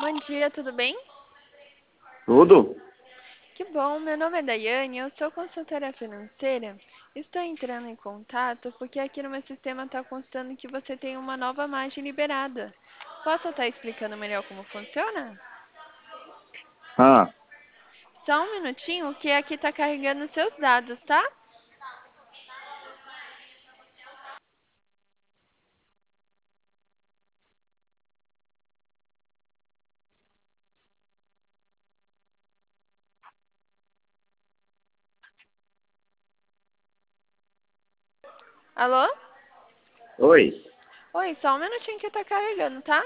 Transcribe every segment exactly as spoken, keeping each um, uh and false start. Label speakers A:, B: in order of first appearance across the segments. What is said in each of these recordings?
A: Bom dia, tudo bem?
B: Tudo?
A: Que bom, meu nome é Daiane, eu sou consultora financeira. Estou entrando em contato porque aqui no meu sistema está constando que você tem uma nova margem liberada. Posso estar explicando melhor como funciona?
B: Ah,
A: Só um minutinho que aqui está carregando seus dados, tá? Alô?
B: oi.
A: Oi, só um minutinho que está carregando, tá?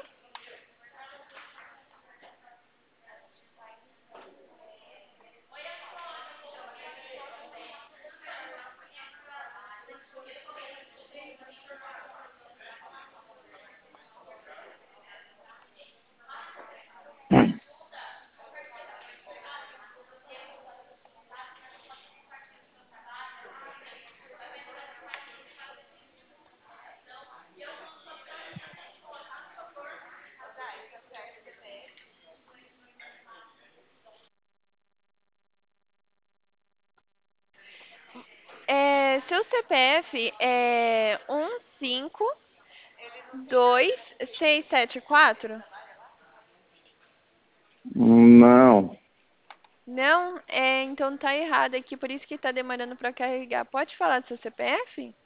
A: É, seu C P F é um cinco dois seis sete quatro?
B: Não.
A: Não, é, então tá errado aqui, por isso que tá demorando para carregar. Pode falar do seu C P F?